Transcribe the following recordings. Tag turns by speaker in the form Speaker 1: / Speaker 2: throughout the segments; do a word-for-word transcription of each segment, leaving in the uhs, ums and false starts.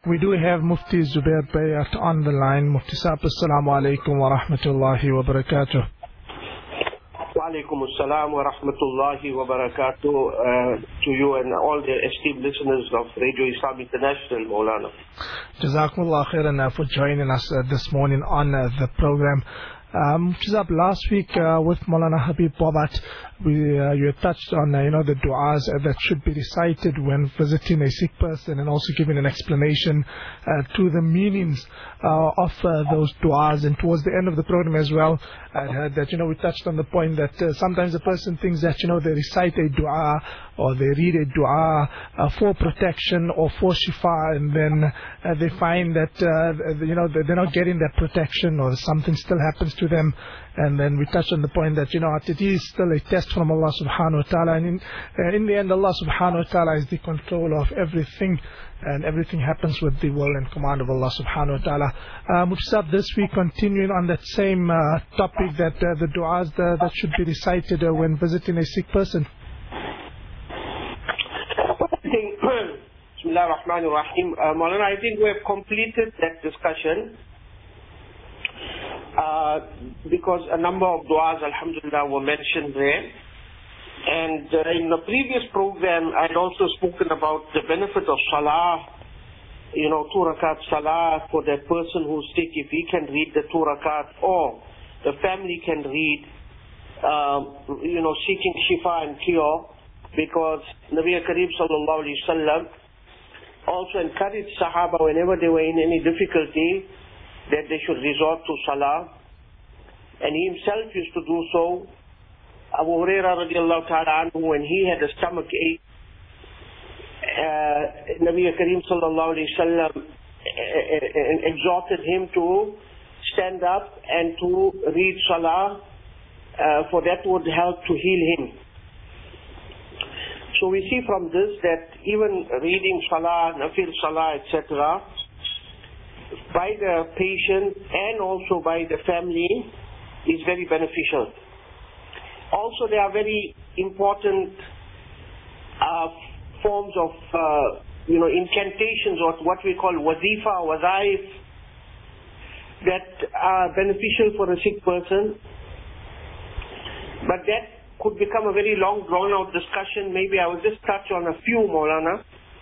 Speaker 1: We do have Mufti Zubair Bayat on the line. Mufti Saab, Assalamu alaikum wa rahmatullahi wa barakatuh.
Speaker 2: Wa alaikum assalam wa rahmatullahi wa barakatuh uh, to you and all the esteemed listeners of Radio Islam International, Maulana.
Speaker 1: Jazakumullah khairan for joining us uh, this morning on uh, the program. Um, last week uh, with Maulana Habib Bobat, we uh, you had touched on uh, you know the du'as uh, that should be recited when visiting a sick person, and also giving an explanation uh, to the meanings uh, of uh, those du'as. And towards the end of the program as well, I heard that you know we touched on the point that uh, sometimes a person thinks that you know they recite a du'a or they read a du'a uh, for protection or for shifa, and then uh, they find that uh, you know they're not getting that protection, or something still happens to them. And then we touched on the point that you know it is still a test from Allah subhanahu wa ta'ala, and in, uh, in the end Allah subhanahu wa ta'ala is the controller of everything, and everything happens with the will and command of Allah subhanahu wa ta'ala. Uh, Mufti, this week continuing on that same uh, topic, that uh, the du'as the, that should be recited uh, when visiting a sick person.
Speaker 2: Bismillah ar-Rahman ar-Rahim. Uh, Maulana, I think we have completed that discussion. Uh, because a number of du'as, alhamdulillah, were mentioned there. And uh, in the previous program, I had also spoken about the benefit of salah, you know, two rakat salah for that person who's sick, if he can read the two rakat, or the family can read, uh, you know, seeking shifa and cure, because Nabi Kareem sallallahu alayhi wa sallam also encouraged Sahaba whenever they were in any difficulty that they should resort to salah, and he himself used to do so. Abu Hurairah radiallahu ta'ala anhu, when he had a stomach ache, uh, Nabi Kareem sallallahu alayhi wa sallam exhorted him to stand up and to read salah, uh, for that would help to heal him. So we see from this that even reading salah, nafil salah, et cetera, by the patient and also by the family is very beneficial. Also, there are very important uh, forms of uh, you know incantations, or what we call wazifa, wazaif, that are beneficial for a sick person. But that could become a very long, drawn-out discussion. Maybe I will just touch on a few, Maulana.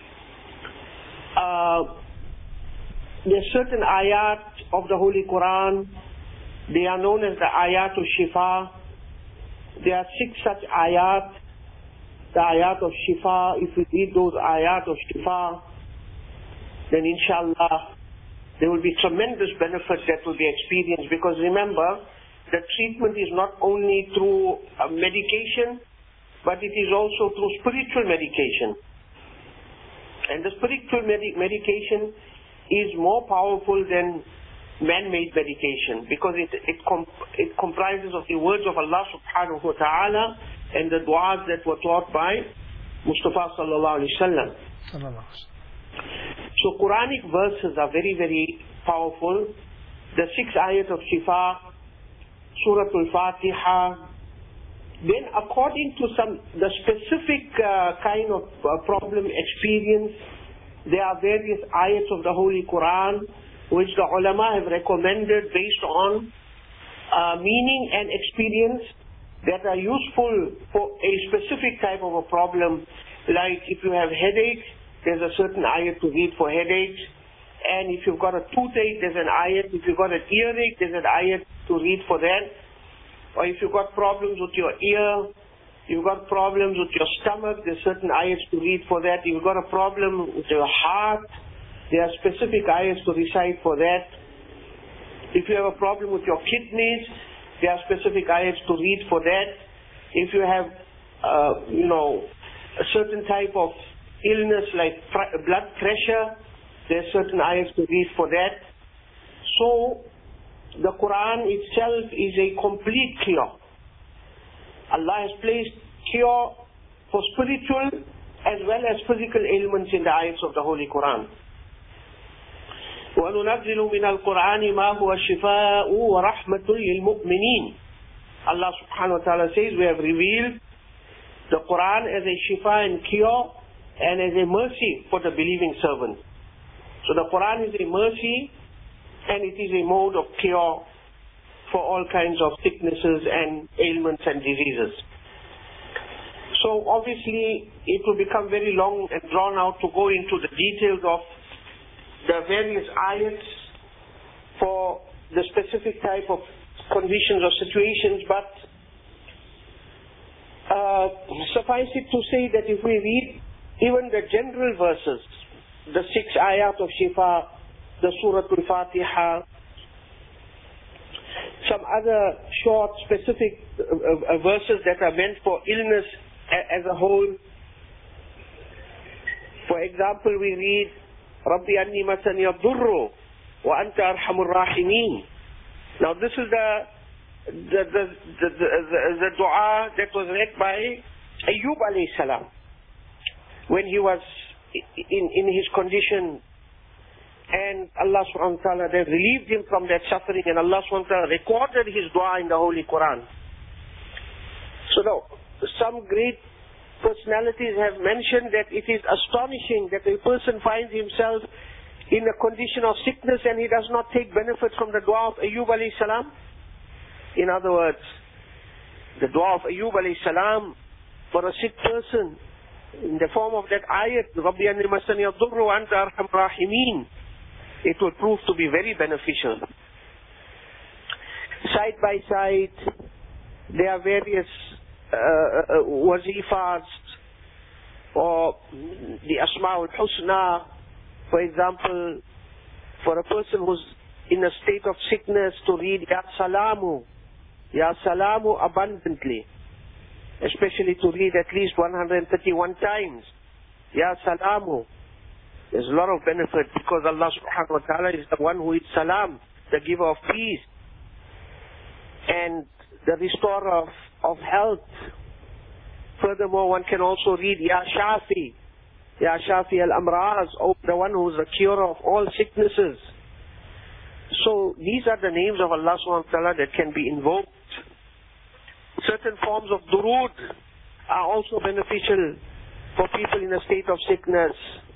Speaker 2: Uh, There are certain ayat of the Holy Quran. They are known as the ayat of shifa. There are six such ayat. The ayat of shifa. If we read those ayat of shifa, then inshallah there will be tremendous benefit that will be experienced. Because remember, the treatment is not only through uh, medication, but it is also through spiritual medication. And the spiritual medi- medication is more powerful than man-made medication, because it it, comp- it comprises of the words of Allah subhanahu wa ta'ala and the du'as that were taught by Mustafa sallallahu alayhi wa sallam. So Quranic verses are very, very powerful. The six ayat of shifa, Surah Al-Fatiha. Then according to some the specific uh, kind of uh, problem experience, there are various ayats of the Holy Quran which the ulama have recommended based on uh, meaning and experience that are useful for a specific type of a problem. Like if you have headache, there's a certain ayat to read for headaches. And if you've got a toothache, there's an ayat. If you've got an earache, there's an ayat to read for that. Or if you've got problems with your ear, you've got problems with your stomach, there's certain ayats to read for that. You've got a problem with your heart, there are specific ayats to recite for that. If you have a problem with your kidneys, there are specific ayats to read for that. If you have, uh, you know, a certain type of illness like pr- blood pressure, there are certain ayats to read for that. So, the Quran itself is a complete cure. Allah has placed cure for spiritual as well as physical ailments in the ayats of the Holy Quran. وَنُنَزِّلُ مِنَ الْقُرْآنِ مَا هُوَ شِفَاءٌ وَرَحْمَةٌ لِلْمُؤْمِنِينَ. Allah subhanahu wa ta'ala says, we have revealed the Quran as a shifa and cure and as a mercy for the believing servant. So the Quran is a mercy, and it is a mode of cure for all kinds of sicknesses and ailments and diseases. So obviously it will become very long and drawn out to go into the details of the various ayats for the specific type of conditions or situations, but uh, suffice it to say that if we read even the general verses, the six ayat of Shifa, the Surah Al-Fatiha, some other short specific uh, uh, verses that are meant for illness a- as a whole. For example, we read Rabbi anni masani ad-durru wa anta arhamur rahimin. Now this is the the the, the, the, the the dua that was read by Ayyub alayhi salam when he was in, in his condition, and Allah subhanahu wa ta'ala then relieved him from that suffering, and Allah subhanahu wa ta'ala recorded his dua in the Holy Quran. So now, some great personalities have mentioned that it is astonishing that a person finds himself in a condition of sickness and he does not take benefit from the dua of Ayyub alayhi salam. In other words, the dua of Ayyub alayhi salam for a sick person in the form of that ayat, Rabbi anni masani ad-durru wa anta arhamur rahimin, it will prove to be very beneficial. Side by side, there are various uh, uh, wazifas or the Asma'ul Husna. For example, for a person who's in a state of sickness, to read Ya Salamu, Ya Salamu abundantly, especially to read at least one hundred thirty-one times Ya Salamu. There's a lot of benefit because Allah subhanahu wa ta'ala is the one who is salam, the giver of peace and the restorer of, of health. Furthermore, one can also read Ya Shafi, Ya Shafi al-Amraz, oh, the one who is the cure of all sicknesses. So these are the names of Allah subhanahu wa ta'ala that can be invoked. Certain forms of durood are also beneficial for people in a state of sickness.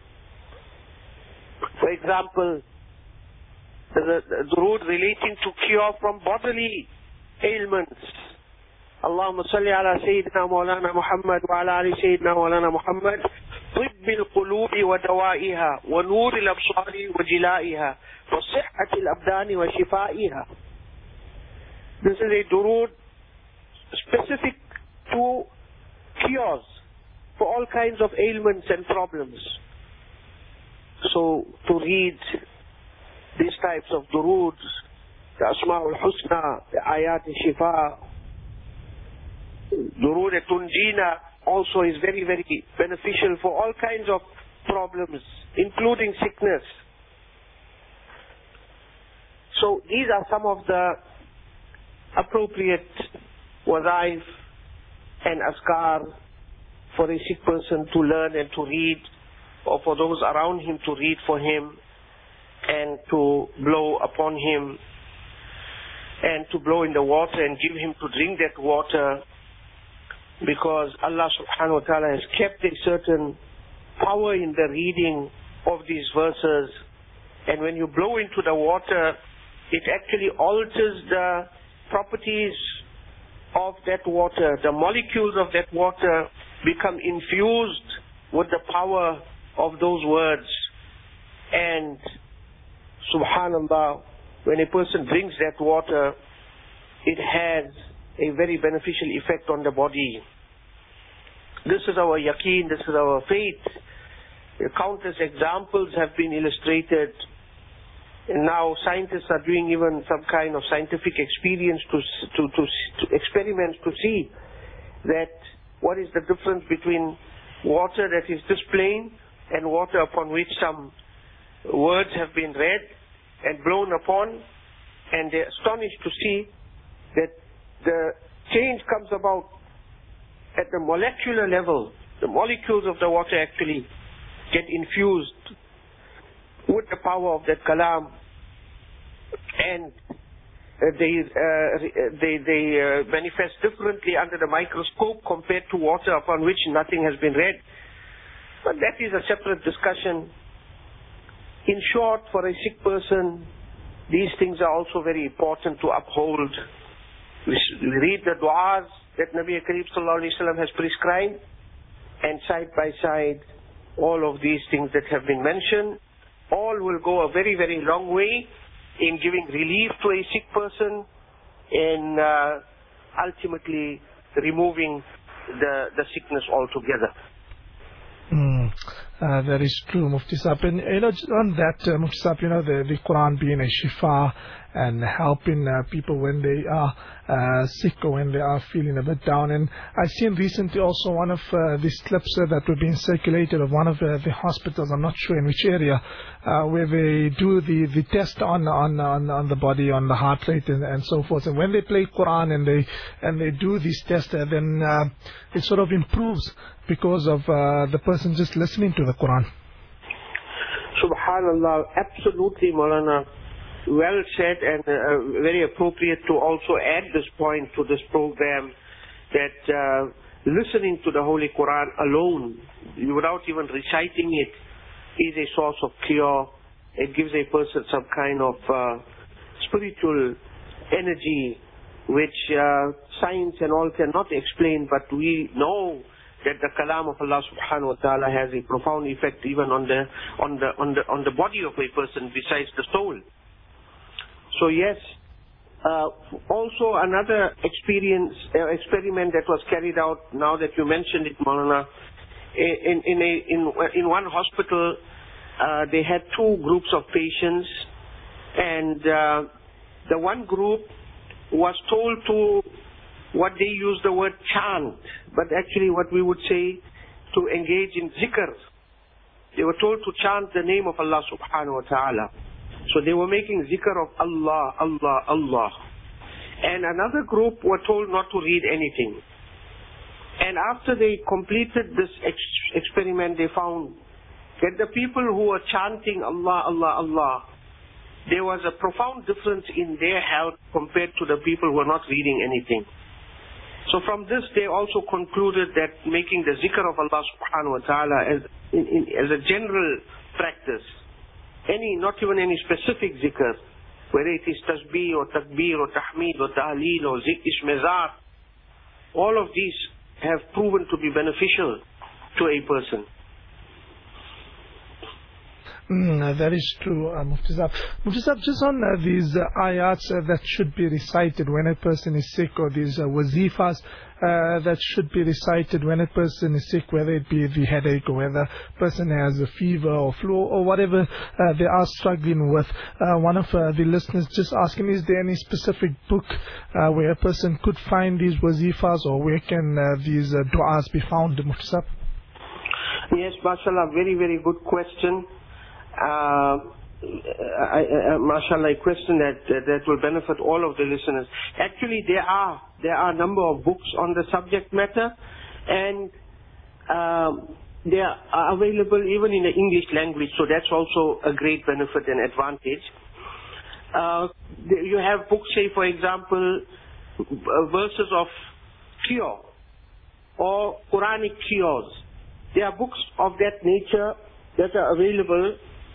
Speaker 2: For example, the, the durood relating to cure from bodily ailments. Allahumma salli ala Sayyidina Mawlana Muhammad wa ala ali Sayyidina Mawlana Muhammad طب القلوب ودوائها ونور الأبصار وجلائها وصحة الأبدان وشفائها. This is a durood specific to cures for all kinds of ailments and problems. So to read these types of duroods, the Asma'ul Husna, the Ayat al-Shifa, Durood al-Tunjina also is very, very beneficial for all kinds of problems, including sickness. So these are some of the appropriate wazaif and askar for a sick person to learn and to read, or for those around him to read for him and to blow upon him and to blow in the water and give him to drink that water, because Allah subhanahu wa ta'ala has kept a certain power in the reading of these verses. And when you blow into the water, it actually alters the properties of that water. The molecules of that water become infused with the power of those words. And subhanallah, when a person drinks that water, it has a very beneficial effect on the body. This is our yaqeen, this is our faith. Countless examples have been illustrated, and now scientists are doing even some kind of scientific experience to, to, to, to experiments to see that what is the difference between water that is this plain and water upon which some words have been read and blown upon, and they're astonished to see that the change comes about at the molecular level. The molecules of the water actually get infused with the power of that kalam, and uh, they uh, they they uh, manifest differently under the microscope compared to water upon which nothing has been read. But that is a separate discussion. In short, for a sick person, these things are also very important to uphold. We read the du'as that Nabi Kareem Sallallahu Alaihi Wasallam has prescribed, and side by side, all of these things that have been mentioned, all will go a very, very long way in giving relief to a sick person, in uh, ultimately removing the, the sickness altogether.
Speaker 1: Mm, uh, that is true, Mufti Saab. And you know, on that, uh, Mufti Saab, you know, the, the Quran being a shifa and helping uh, people when they are uh, sick or when they are feeling a bit down. And I've seen recently also one of uh, these clips uh, that were being circulated of one of uh, the hospitals, I'm not sure in which area, uh, where they do the, the test on, on on on the body, on the heart rate and, and so forth. And when they play Quran and they and they do these tests, uh, then uh, it sort of improves because of uh, the person just listening to the Quran.
Speaker 2: Subhanallah, absolutely, Maulana. Well said, and uh, very appropriate to also add this point to this program, that uh, listening to the Holy Quran alone, without even reciting it, is a source of cure. It gives a person some kind of uh, spiritual energy, which uh, science and all cannot explain, but we know that the kalam of Allah subhanahu wa ta'ala has a profound effect even on the on the on the on the body of a person besides the soul. So yes, uh, also another experience uh, experiment that was carried out, now that you mentioned it, Maulana, in in a in in one hospital, uh, they had two groups of patients, and uh, the one group was told to, what they use the word chant, but actually what we would say, to engage in zikr. They were told to chant the name of Allah subhanahu wa ta'ala. So they were making zikr of Allah, Allah, Allah. And another group were told not to read anything. And after they completed this ex- experiment, they found that the people who were chanting Allah, Allah, Allah, there was a profound difference in their health compared to the people who were not reading anything. So from this, they also concluded that making the zikr of Allah subhanahu wa ta'ala as, in, in, as a general practice, any, not even any specific zikr, whether it is tasbih or takbir or tahmeed or ta'leel or ishmezar, all of these have proven to be beneficial to a person.
Speaker 1: Mm, that is true, uh, Mufti Saab. Mufti Saab, just on uh, these uh, ayats uh, that should be recited when a person is sick, or these uh, wazifas uh, that should be recited when a person is sick, whether it be the headache or whether a person has a fever or flu or whatever uh, they are struggling with. Uh, one of uh, the listeners just asking, is there any specific book uh, where a person could find these wazifas, or where can uh, these uh, du'as be found, Mufti Saab?
Speaker 2: Yes, mashallah, very, very good question. Uh, I, I, mashallah, a question that, that that will benefit all of the listeners. Actually, there are there are a number of books on the subject matter, and um, they are available even in the English language. So that's also a great benefit and advantage. Uh, you have books, say for example, verses of cure or Quranic cures. There are books of that nature that are available.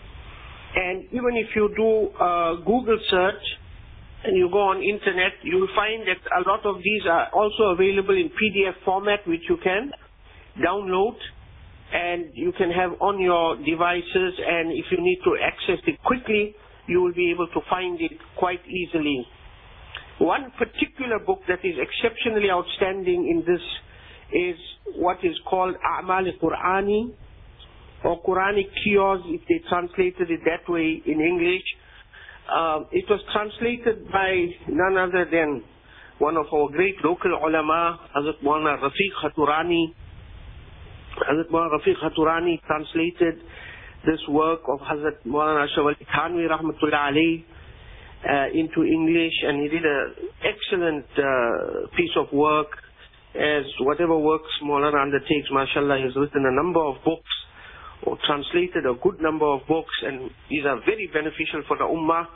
Speaker 2: And even if you do a Google search and you go on internet, you'll find that a lot of these are also available in P D F format, which you can download and you can have on your devices, and if you need to access it quickly, you will be able to find it quite easily. One particular book that is exceptionally outstanding in this is what is called A'mal Qur'ani, or Quranic cures, if they translated it that way in English. Uh, it was translated by none other than one of our great local ulama, Hazrat Maulana Rafiq Khaturani. Hazrat Maulana Rafiq Khaturani translated this work of Hazrat Maulana Ashraf Ali Thanwi Rahmatullah Alayh uh, into English, and he did an excellent uh, piece of work. As whatever works Maulana undertakes, mashallah, he has written a number of books, or translated a good number of books, and these are very beneficial for the ummah.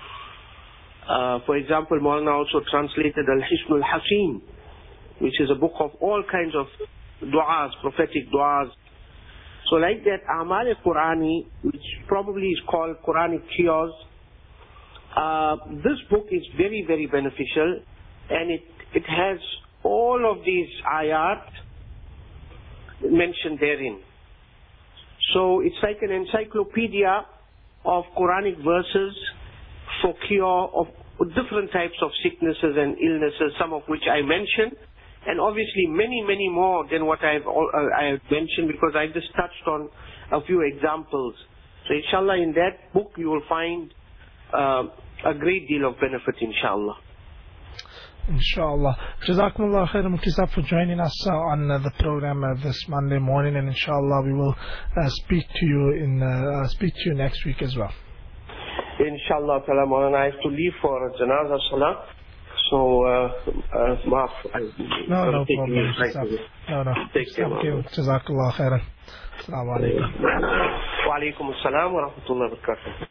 Speaker 2: Uh, for example, Maulana also translated Al-Hisnul Hasim, which is a book of all kinds of du'as, prophetic du'as. So like that Amal Qurani, which probably is called Quranic Cures, uh, this book is very, very beneficial, and it, it has all of these ayat mentioned therein. So it's like an encyclopedia of Quranic verses for cure of different types of sicknesses and illnesses, some of which I mentioned, and obviously many, many more than what I've, uh, I have mentioned, because I just touched on a few examples. So inshallah, in that book you will find uh, a great deal of benefit, inshallah.
Speaker 1: Inshallah. Jazakumullah khairan, Mufti Sahab, for joining us uh, on uh, the program uh, this Monday morning, and inshallah we will uh, speak to you in uh, uh, speak to you next week as well.
Speaker 2: Inshallah, Maulana, I have to leave for Janazah Salah. So, uh, uh, maaf.
Speaker 1: No, no problem. No, no.
Speaker 2: Take care.
Speaker 1: Thank you. Jazakallah khairan. Assalamu alaikum.
Speaker 2: Wa alaikum assalam wa rahmatullahi wa barakatuh.